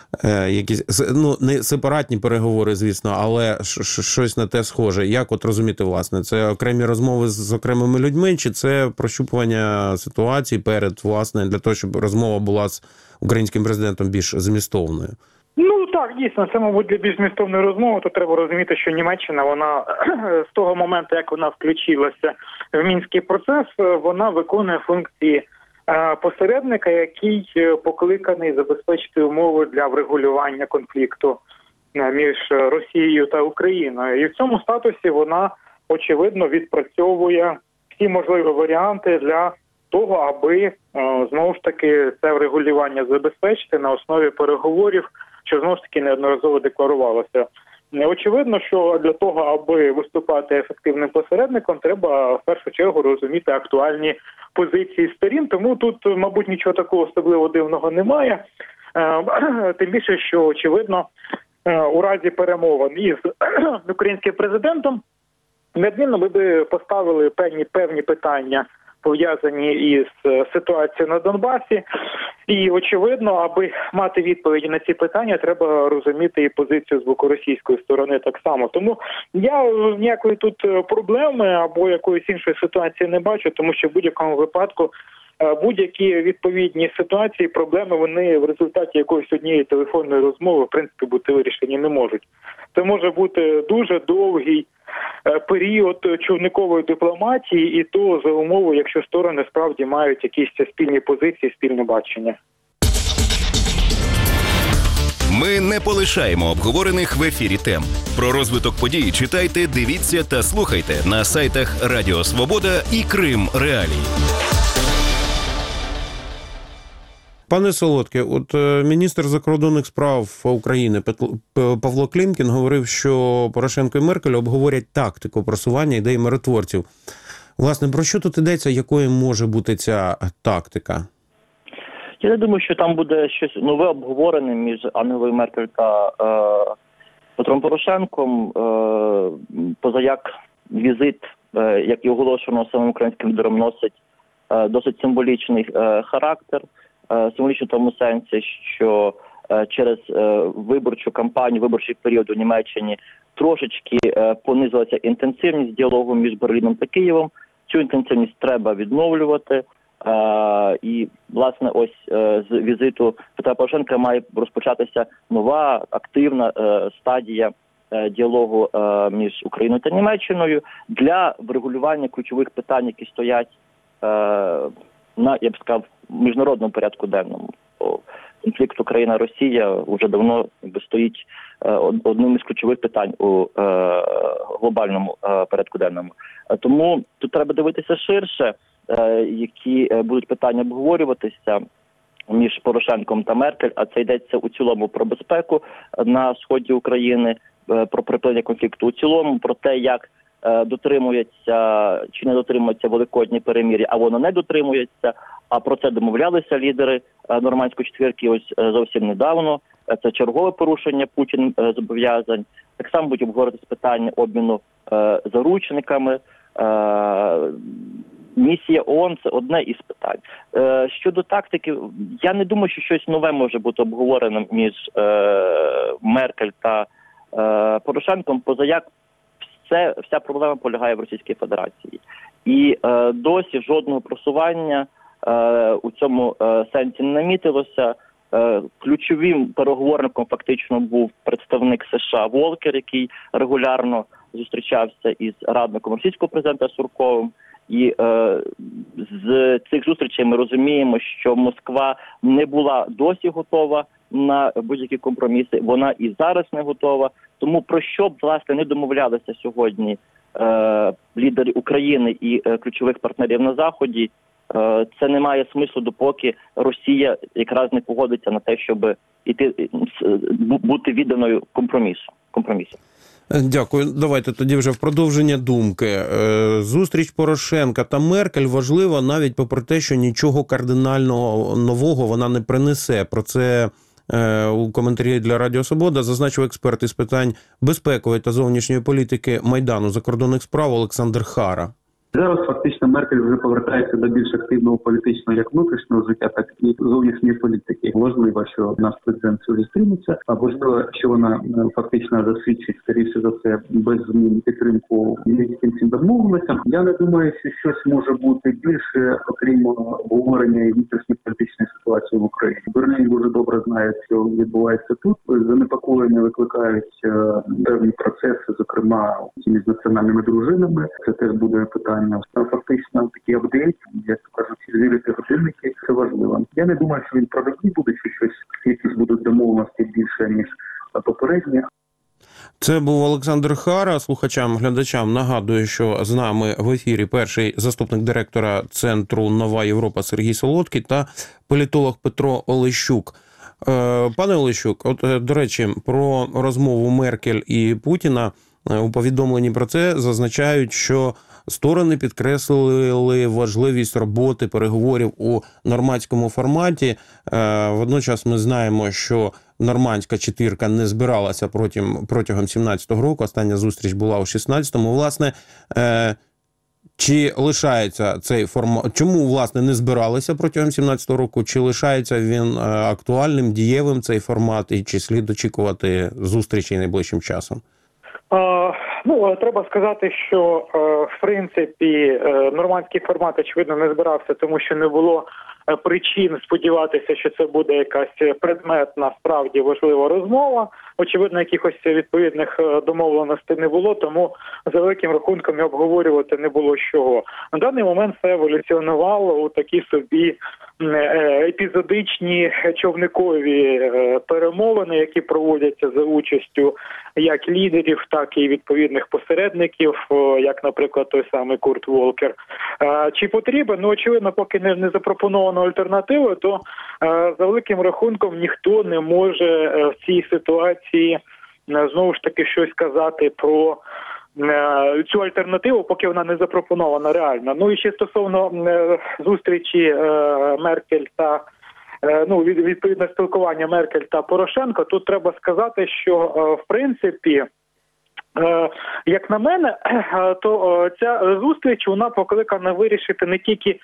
е, якісь, ну, не сепаратні переговори, звісно, але ш- ш- щось на те схоже. Як от розуміти, власне, це окремі розмови з окремими людьми, чи це прощупування ситуації перед, власне, для того, щоб розмова була з українським президентом більш змістовною? Ну так, дійсно, це, мабуть, для більш змістовної розмови, то треба розуміти, що Німеччина, вона з того моменту, як вона включилася в мінський процес, вона виконує функції посередника, який покликаний забезпечити умови для врегулювання конфлікту між Росією та Україною. І в цьому статусі вона, очевидно, відпрацьовує всі можливі варіанти для того, аби, знову ж таки, це врегулювання забезпечити на основі переговорів, що, знову ж таки, неодноразово декларувалося. Очевидно, що для того, аби виступати ефективним посередником, треба в першу чергу розуміти актуальні позиції сторін, тому тут, мабуть, нічого такого особливо дивного немає. Тим більше, що, очевидно, у разі перемовин із українським президентом неодмінно ми би поставили певні, певні питання, пов'язані із ситуацією на Донбасі. І, очевидно, аби мати відповіді на ці питання, треба розуміти і позицію з боку російської сторони так само. Тому я ніякої тут проблеми або якоїсь іншої ситуації не бачу, тому що в будь-якому випадку будь-які відповідні ситуації, проблеми, вони в результаті якоїсь однієї телефонної розмови, в принципі, бути вирішені не можуть. Це може бути дуже довгий період човникової дипломатії, і то за умови, якщо сторони справді мають якісь спільні позиції, спільне бачення. Ми не полишаємо обговорених в ефірі тем. Про розвиток подій читайте, дивіться та слухайте на сайтах Радіо Свобода і Крим Реалії. Пане Солодке, от міністр закордонних справ України Павло Клімкін говорив, що Порошенко і Меркель обговорять тактику просування ідей миротворців. Власне, про що тут йдеться, якою може бути ця тактика? Я не думаю, що там буде щось нове обговорене між Ангелою Меркель та е, Петром Порошенком. Е, позаяк візит, е, як і оголошено самим українським лідером, носить е, досить символічний е, характер. Символічно в тому сенсі, що е, через е, виборчу кампанію, виборчий період у Німеччині трошечки е, понизилася інтенсивність діалогу між Берліном та Києвом. Цю інтенсивність треба відновлювати. Е, і, власне, ось е, з візиту Петра Порошенка має розпочатися нова, активна е, стадія е, діалогу е, між Україною та Німеччиною для врегулювання ключових питань, які стоять е, на, я б сказав, міжнародному порядку денному. Конфлікт Україна-Росія вже давно якби, стоїть е, одним із ключових питань у е, глобальному е, порядку денному. Тому тут треба дивитися ширше, е, які е, будуть питання обговорюватися між Порошенком та Меркель, а це йдеться у цілому про безпеку на сході України, е, про припинення конфлікту у цілому, про те, як дотримується чи не дотримується великодні перемир'я, а воно не дотримується, а про це домовлялися лідери Нормандської четвірки ось зовсім недавно. Це чергове порушення Путіним зобов'язань. Так само будуть обговорюватися питання обміну е, заручниками. Е, місія ООН – це одне із питань. Е, щодо тактики, я не думаю, що щось нове може бути обговореним між е, Меркель та е, Порошенком, позаяк це вся проблема полягає в Російській Федерації. І е, досі жодного просування е, у цьому е, сенсі не намітилося. Е, ключовим переговорником фактично був представник США Волкер, який регулярно зустрічався із радником російського президента Сурковим. І е, з цих зустрічей ми розуміємо, що Москва не була досі готова на будь-які компроміси, вона і зараз не готова. Тому про що б, власне, не домовлялися сьогодні е, лідери України і е, ключових партнерів на Заході, е, це не має смислу, допоки Росія якраз не погодиться на те, щоб іти, бути відданою компромісу. компромісу. Дякую. Давайте тоді вже в продовження думки. Зустріч Порошенка та Меркель важлива навіть попри те, що нічого кардинального нового вона не принесе. Про це у коментарі для Радіо Свобода зазначив експерт із питань безпекової та зовнішньої політики Майдану закордонних справ Олександр Хара. Зараз фактично Меркель вже повертається до більш активного політичного як внутрішнього життя, так і зовнішньої політики. Можливо, що наш президент зустрінеться, а можливо, що вона фактично засвідчить, скоріше за все, без змін підтримку мінським домовленостям. Я не думаю, що щось може бути більше, окрім обговорення і внутрішньої політичної ситуації в Україні. Берлін дуже добре знає, що відбувається тут. Занепокоєння викликають певні процеси, зокрема між національними дружинами. Це теж буде питання. Фактично такий апдейт, як кажуть, звірити годинники, це важливо. Я не думаю, що він продовжний буде, що щось, якісь будуть домовленості більше, ніж попередні. Це був Олександр Хара. Слухачам, глядачам нагадую, що з нами в ефірі перший заступник директора Центру «Нова Європа» Сергій Солодкий та політолог Петро Олещук. Пане Олещук, от, до речі, про розмову Меркель і Путіна у повідомленні про це зазначають, що сторони підкреслили важливість роботи переговорів у нормандському форматі. Водночас ми знаємо, що нормандська четвірка не збиралася протягом, протягом сімнадцятого року. Остання зустріч була у шістнадцятому. Власне, чи лишається цей формат? Чому, власне, не збиралися протягом сімнадцятого року? Чи лишається він актуальним, дієвим цей формат? І чи слід очікувати зустрічей найближчим часом? Uh, ну, треба сказати, що, uh, в принципі, uh, нормандський формат, очевидно, не збирався, тому що не було uh, причин сподіватися, що це буде якась предметна, справді важлива розмова. Очевидно, якихось відповідних uh, домовленостей не було, тому за великим рахунком і обговорювати не було чого. На даний момент це еволюціонувало у такі собі епізодичні човникові перемовини, які проводяться за участю як лідерів, так і відповідних посередників, як, наприклад, той самий Курт Волкер. Чи потрібен? Ну, очевидно, поки не, не запропоновано альтернативи, то за великим рахунком ніхто не може в цій ситуації знову ж таки щось казати про цю альтернативу, поки вона не запропонована реально. Ну і ще стосовно зустрічі Меркель та ну, відповідне спілкування Меркель та Порошенко, тут треба сказати, що в принципі, як на мене, то ця зустріч, вона покликана вирішити не тільки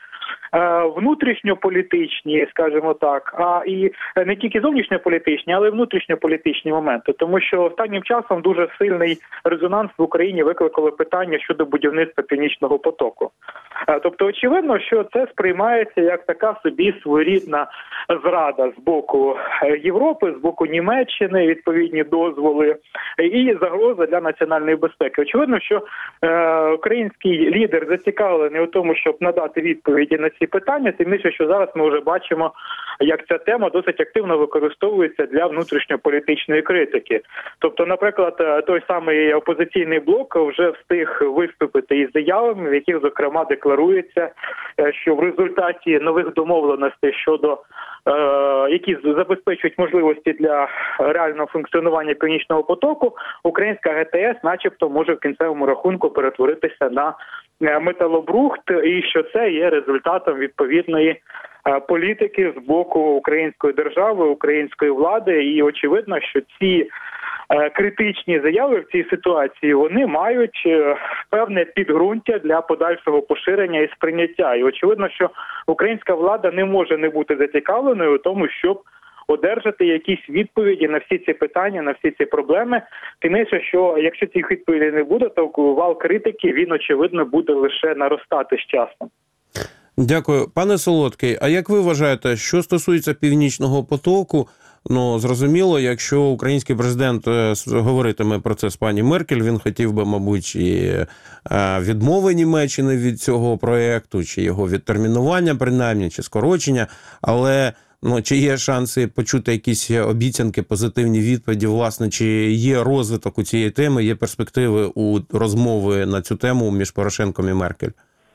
внутрішньополітичні, скажімо так, а і не тільки зовнішньополітичні, але й внутрішньополітичні моменти. Тому що останнім часом дуже сильний резонанс в Україні викликало питання щодо будівництва Північного потоку. Тобто, очевидно, що це сприймається як така собі своєрідна зрада з боку Європи, з боку Німеччини, відповідні дозволи і загроза для національної безпеки. Очевидно, що е, український лідер зацікавлений у тому, щоб надати відповіді на ці питання, тим більше, що зараз ми вже бачимо, як ця тема досить активно використовується для внутрішньополітичної критики. Тобто, наприклад, той самий опозиційний блок вже встиг виступити із заявами, в яких, зокрема, декларується, що в результаті нових домовленостей щодо які забезпечують можливості для реального функціонування Північного потоку, українська ГТС начебто може в кінцевому рахунку перетворитися на металобрухт, і що це є результатом відповідної політики з боку української держави, української влади. І очевидно, що ці критичні заяви в цій ситуації, вони мають певне підґрунтя для подальшого поширення і сприйняття. І очевидно, що українська влада не може не бути зацікавленою у тому, щоб одержати якісь відповіді на всі ці питання, на всі ці проблеми. Тим більше, що якщо цих відповідей не буде, то вал критики, він, очевидно, буде лише наростати з часом. Дякую. Пане Солодкий, а як ви вважаєте, що стосується Північного потоку, ну, зрозуміло, якщо український президент говоритиме про це з пані Меркель, він хотів би, мабуть, і відмови Німеччини від цього проєкту, чи його відтермінування, принаймні, чи скорочення, але ну, чи є шанси почути якісь обіцянки, позитивні відповіді, власне, чи є розвиток у цієї теми, є перспективи у розмови на цю тему між Порошенком і Меркель?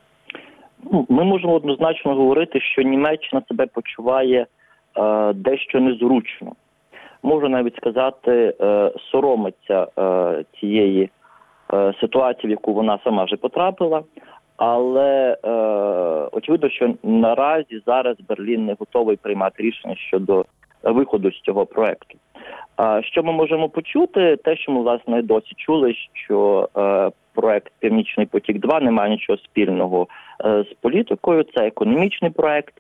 Ми можемо однозначно говорити, що Німеччина себе почуває е, дещо незручно. Можу навіть сказати, е, соромиться е, цієї е, ситуації, в яку вона сама вже потрапила. Але е, очевидно, що наразі зараз Берлін не готовий приймати рішення щодо виходу з цього проекту. А що ми можемо почути? Те, що ми, власне, досі чули, що е, проект «Північний потік-два» не має нічого спільного е, з політикою, це економічний проект.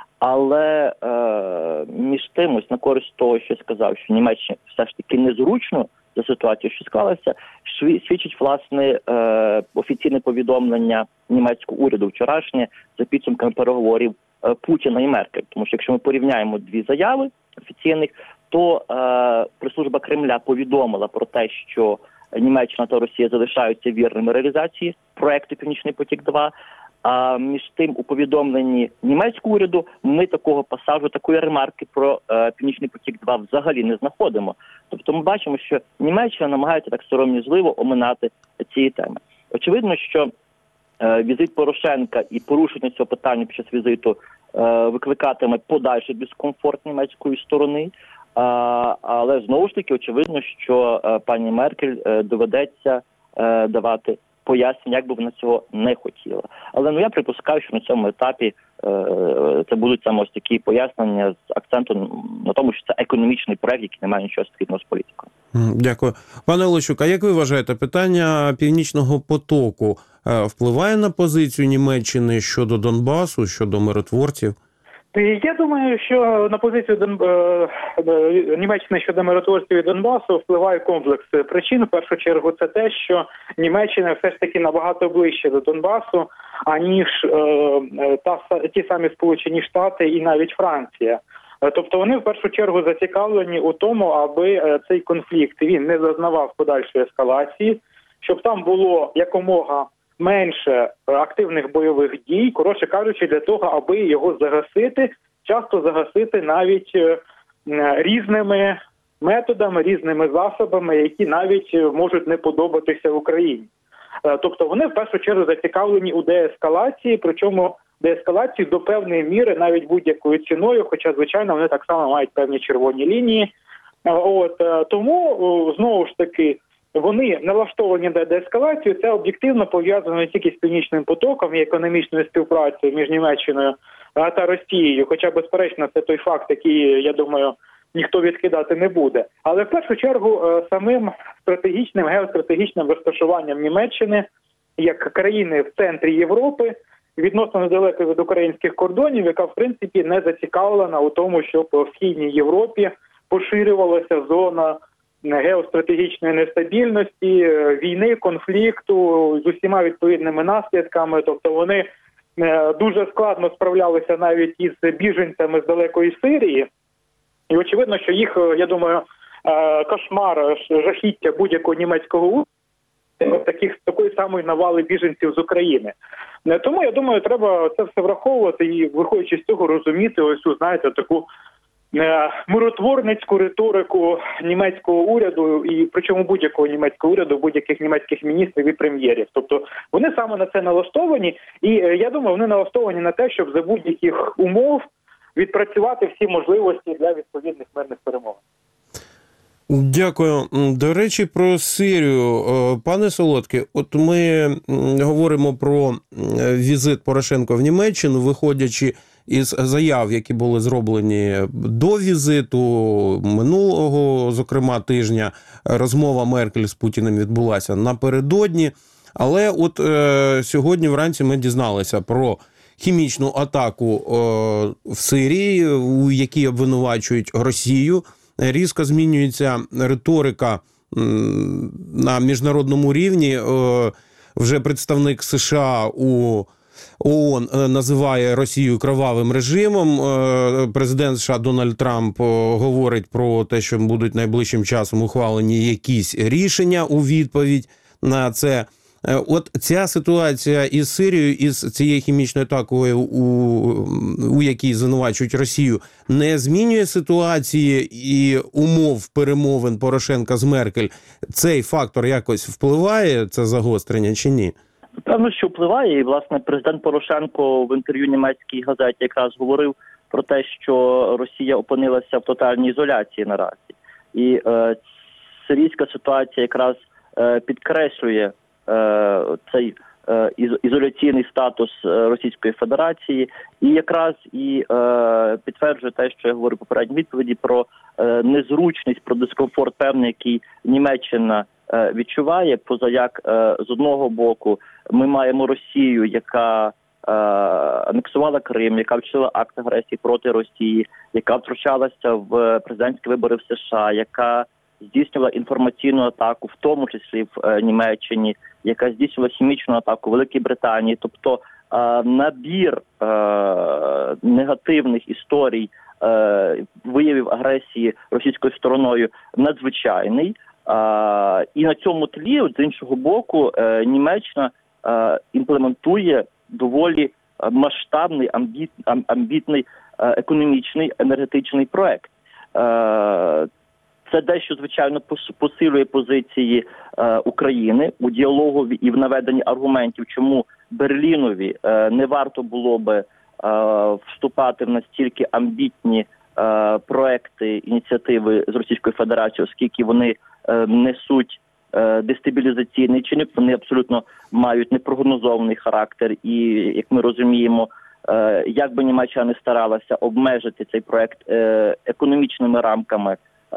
Але е, між тим, ось на користь того, що сказав, що Німеччині все ж таки незручно за ситуацію, що склалася, свідчить, власне, е, офіційне повідомлення німецького уряду вчорашнє за підсумками переговорів е, Путіна і Меркель. Тому що якщо ми порівняємо дві заяви офіційних, то е, прес-служба Кремля повідомила про те, що Німеччина та Росія залишаються вірними реалізації проекту «Північний потік-два», а між тим у повідомленні німецького уряду ми такого пасажу, такої ремарки про е, «Північний потік-два» взагалі не знаходимо. Тобто ми бачимо, що Німеччина намагається так сором'язливо оминати цієї теми. Очевидно, що е, візит Порошенка і порушення цього питання під час візиту е, викликатиме подальший дискомфорт німецької сторони. А, але знову ж таки очевидно, що е, пані Меркель е, доведеться е, давати пояснення, як би вона цього не хотіла. Але ну я припускаю, що на цьому етапі е, це будуть саме ось такі пояснення з акцентом на тому, що це економічний проект, який не має нічого спільного з політикою. Дякую. Пане Олещук, а як ви вважаєте, питання Північного потоку е, впливає на позицію Німеччини щодо Донбасу, щодо миротворців? Я думаю, що на позицію Дон... Німеччини щодо миротворців і Донбасу впливає комплекс причин. В першу чергу це те, що Німеччина все ж таки набагато ближче до Донбасу, аніж е, та, ті самі Сполучені Штати і навіть Франція. Тобто вони в першу чергу зацікавлені у тому, аби цей конфлікт він не зазнавав подальшої ескалації, щоб там було якомога менше активних бойових дій, коротше кажучи, для того, аби його загасити, часто загасити навіть різними методами, різними засобами, які навіть можуть не подобатися Україні. Тобто вони в першу чергу зацікавлені у деескалації, причому деескалації до певної міри навіть будь-якою ціною, хоча, звичайно, вони так само мають певні червоні лінії. От, тому, знову ж таки, вони налаштовані на деескалацію, це об'єктивно пов'язано не тільки з Північним потоком і економічною співпрацею між Німеччиною та Росією, хоча, безперечно, це той факт, який, я думаю, ніхто відкидати не буде. Але в першу чергу самим стратегічним, геостратегічним розташуванням Німеччини як країни в центрі Європи, відносно недалеко від українських кордонів, яка, в принципі, не зацікавлена у тому, щоб в Східній Європі поширювалася зона геостратегічної нестабільності, війни, конфлікту з усіма відповідними наслідками. Тобто вони дуже складно справлялися навіть із біженцями з далекої Сирії. І очевидно, що їх, я думаю, кошмар, жахіття будь-якого німецького уряду таких такої самої навали біженців з України. Тому, я думаю, треба це все враховувати і, виходячи з цього, розуміти ось цю, знаєте, таку миротворницьку риторику німецького уряду, і причому будь-якого німецького уряду, будь-яких німецьких міністрів і прем'єрів. Тобто вони саме на це налаштовані, і я думаю, вони налаштовані на те, щоб за будь-яких умов відпрацювати всі можливості для відповідних мирних перемовин. Дякую. До речі, про Сирію. Пане Солодкий, от ми говоримо про візит Порошенка в Німеччину, виходячи із заяв, які були зроблені до візиту минулого, зокрема, тижня. Розмова Меркель з Путіним відбулася напередодні. Але от е, сьогодні вранці ми дізналися про хімічну атаку е, в Сирії, у якій обвинувачують Росію. Різко змінюється риторика на міжнародному рівні. Вже представник США у ООН називає Росію кровавим режимом. Президент США Дональд Трамп говорить про те, що будуть найближчим часом ухвалені якісь рішення у відповідь на це. От ця ситуація із Сирією, із цією хімічною атакою, у, у якій звинувачують Росію, не змінює ситуації і умов перемовин Порошенка з Меркель? Цей фактор якось впливає, це загострення, чи ні? Певно, що впливає. І, власне, президент Порошенко в інтерв'ю німецькій газеті якраз говорив про те, що Росія опинилася в тотальній ізоляції наразі. І е, сирійська ситуація якраз е, підкреслює цей ізоляційний статус Російської Федерації, і якраз і е, підтверджує те, що я говорю в попередній відповіді про е, незручність, про дискомфорт певний, який Німеччина е, відчуває, поза як е, з одного боку ми маємо Росію, яка е, анексувала Крим, яка вчила акт агресії проти Росії, яка втручалася в президентські вибори в США, яка здійснювала інформаційну атаку, в тому числі в е, Німеччині, яка здійснювала хімічну атаку в Великій Британії. Тобто е, набір е, негативних історій, е, виявів агресії російською стороною надзвичайний. Е, і на цьому тлі, з іншого боку, е, Німеччина е, імплементує доволі масштабний, амбіт, амбітний е, економічний, енергетичний проект. Е, Це дещо, звичайно, посилює позиції е, України у діалогу і в наведенні аргументів, чому Берлінові е, не варто було би е, вступати в настільки амбітні е, проекти, ініціативи з Російською Федерацією, оскільки вони е, несуть е, дестабілізаційний чинник, вони абсолютно мають непрогнозований характер. І, як ми розуміємо, е, як би Німеччина не старалася обмежити цей проект е, економічними рамками,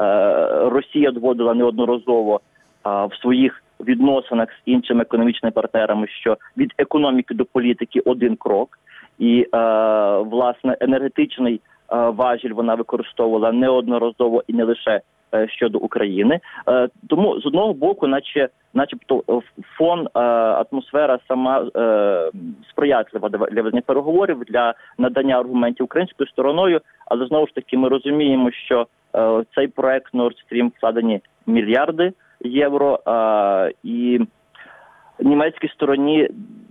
Росія доводила неодноразово в своїх відносинах з іншими економічними партнерами, що від економіки до політики один крок. І, власне, енергетичний важіль вона використовувала неодноразово і не лише щодо України. Тому, з одного боку, наче, начебто фон, атмосфера сама сприятлива для ведення переговорів, для надання аргументів українською стороною, але, знову ж таки, ми розуміємо, що цей проект Nord Stream вкладені мільярди євро, а, і німецькій стороні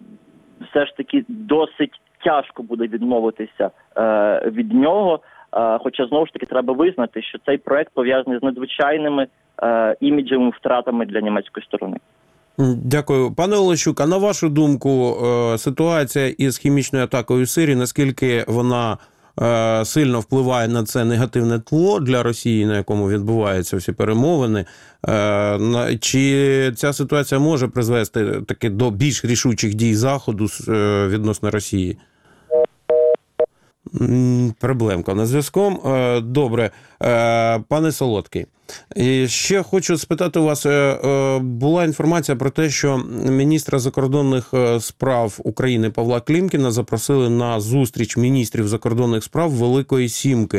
все ж таки досить тяжко буде відмовитися е, від нього, е, хоча, знову ж таки, треба визнати, що цей проект пов'язаний з надзвичайними е, іміджевими втратами для німецької сторони. Дякую. Пане Олещук, а на вашу думку, ситуація із хімічною атакою в Сирії, наскільки вона сильно впливає на це негативне тло для Росії, на якому відбуваються всі перемовини? Чи ця ситуація може призвести таки до більш рішучих дій Заходу відносно Росії? Проблемка на зв'язком. Добре. Пане Солодкий, і ще хочу спитати у вас, була інформація про те, що міністра закордонних справ України Павла Клімкіна запросили на зустріч міністрів закордонних справ Великої Сімки.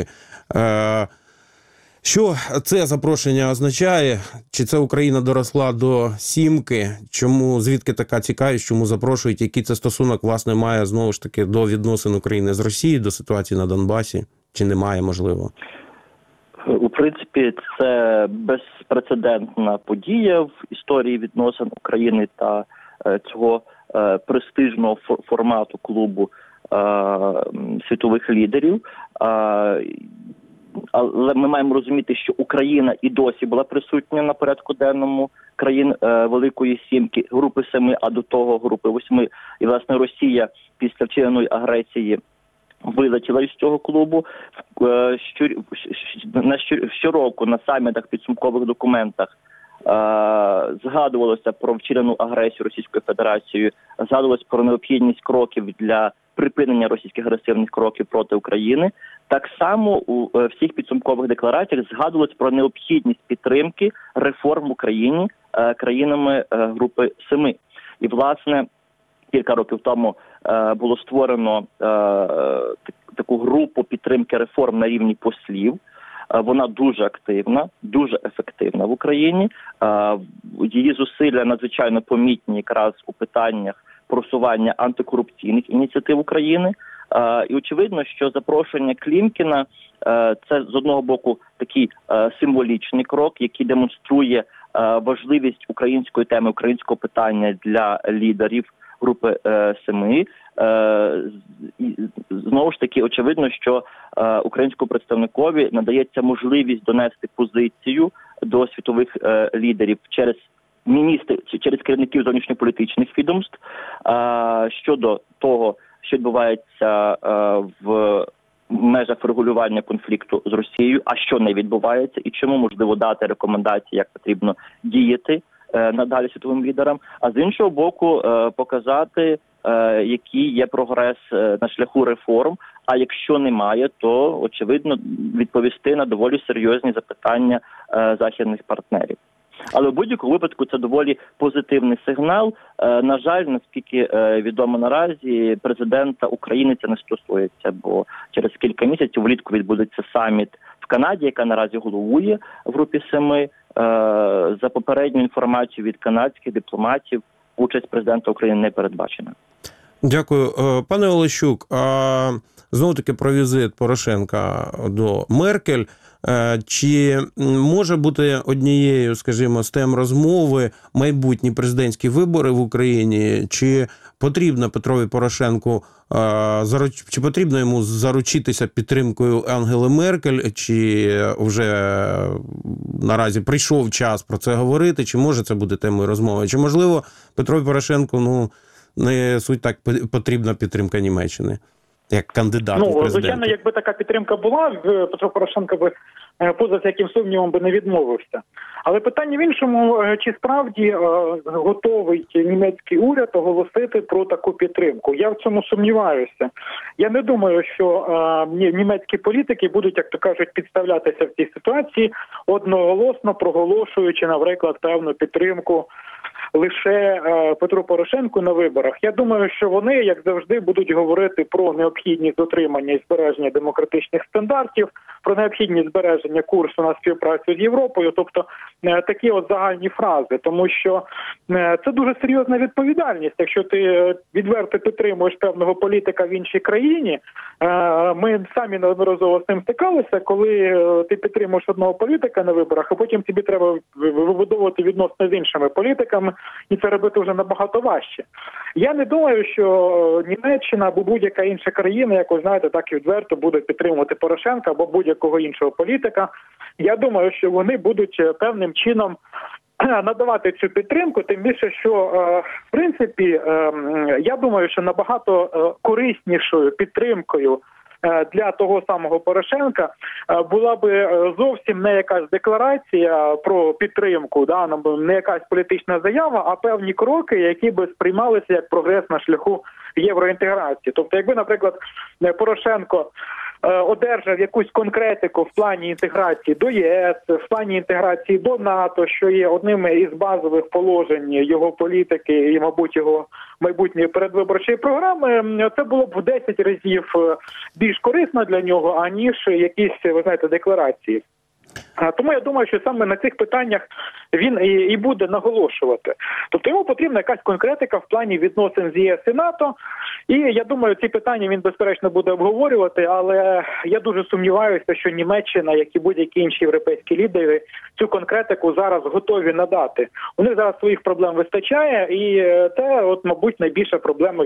Що це запрошення означає? Чи це Україна доросла до Сімки? Чому, звідки така цікавість, чому запрошують? Який це стосунок, власне, має, знову ж таки, до відносин України з Росією, до ситуації на Донбасі? Чи немає, можливо? У принципі, це безпрецедентна подія в історії відносин України та е, цього е, престижного формату клубу е, світових лідерів. Е, але ми маємо розуміти, що Україна і досі була присутня на порядку денному країн е, Великої Сімки, групи семи, а до того групи восьми. І, власне, Росія після вчиненої агресії вилетіла із цього клубу. Що, на що, щороку на самітах, підсумкових документах е, згадувалося про вчинену агресію Російською Федерацією, згадувалося про необхідність кроків для припинення російських агресивних кроків проти України. Так само у е, всіх підсумкових деклараціях згадувалося про необхідність підтримки реформ в Україні е, країнами е, групи семи. І, власне, кілька років тому е, було створено е, таку групу підтримки реформ на рівні послів. Е, вона дуже активна, дуже ефективна в Україні. Е, її зусилля надзвичайно помітні якраз у питаннях просування антикорупційних ініціатив України. Е, і очевидно, що запрошення Клімкіна е, – це, з одного боку, такий е, символічний крок, який демонструє е, важливість української теми, українського питання для лідерів групи е, семи. Е, знову ж таки, очевидно, що е, українському представникові надається можливість донести позицію до світових е, лідерів через міністрів, через керівників зовнішньополітичних відомств е, щодо того, що відбувається е, в межах врегулювання конфлікту з Росією, а що не відбувається, і чому можливо дати рекомендації, як потрібно діяти е, надалі світовим лідерам, а з іншого боку е, показати, е, який є прогрес е, на шляху реформ, а якщо немає, то, очевидно, відповісти на доволі серйозні запитання е, західних партнерів. Але в будь-якому випадку це доволі позитивний сигнал. Е, на жаль, наскільки е, відомо наразі, президента України це не стосується, бо через кілька місяців влітку відбудеться саміт в Канаді, яка наразі головує в групі семи. Е, за попередню інформацію від канадських дипломатів, участь президента України не передбачена. Дякую. Пане Олещук, а знову-таки про візит Порошенка до Меркель. Чи може бути однією, скажімо, з тем розмови майбутні президентські вибори в Україні? Чи потрібно Петрові Порошенку, чи потрібно йому заручитися підтримкою Ангели Меркель? Чи вже наразі прийшов час про це говорити? Чи може це бути темою розмови? Чи, можливо, Петрові Порошенку, ну, не суть так потрібна підтримка Німеччини, як кандидат у президенти? Ну, звичайно, якби така підтримка була, Петро Порошенко би поза всяким сумнівом би не відмовився. Але питання в іншому, чи справді е, готовий німецький уряд оголосити про таку підтримку. Я в цьому сумніваюся. Я не думаю, що е, німецькі політики будуть, як то кажуть, підставлятися в цій ситуації, одноголосно проголошуючи, наприклад, певну підтримку лише е, Петру Порошенку на виборах. Я думаю, що вони, як завжди, будуть говорити про необхідність дотримання і збереження демократичних стандартів, про необхідність збереження курсу на співпрацю з Європою, тобто е, такі от загальні фрази, тому що е, це дуже серйозна відповідальність. Якщо ти відверто підтримуєш певного політика в іншій країні, е, ми самі неодноразово з ним стикалися, коли е, ти підтримуєш одного політика на виборах, а потім тобі треба вибудовувати відносини з іншими політиками, і це робити вже набагато важче. Я не думаю, що Німеччина або будь-яка інша країна, як ви знаєте, так і відверто буде підтримувати Порошенка або будь-якого іншого політика. Я думаю, що вони будуть певним чином надавати цю підтримку, тим більше, що, в принципі, я думаю, що набагато кориснішою підтримкою для того самого Порошенка була би зовсім не якась декларація про підтримку, да, не якась політична заява, а певні кроки, які би сприймалися як прогрес на шляху євроінтеграції. Тобто, якби, наприклад, Порошенко одержав якусь конкретику в плані інтеграції до ЄС, в плані інтеграції до НАТО, що є одним із базових положень його політики і, мабуть, його майбутньої передвиборчої програми, це було б в десять разів більш корисно для нього, аніж якісь, ви знаєте, декларації. Тому я думаю, що саме на цих питаннях він і, і буде наголошувати. Тобто йому потрібна якась конкретика в плані відносин з ЄС і НАТО. І я думаю, ці питання він, безперечно, буде обговорювати, але я дуже сумніваюся, що Німеччина, як і будь-які інші європейські лідери, цю конкретику зараз готові надати. У них зараз своїх проблем вистачає, і це, от, мабуть, найбільша проблема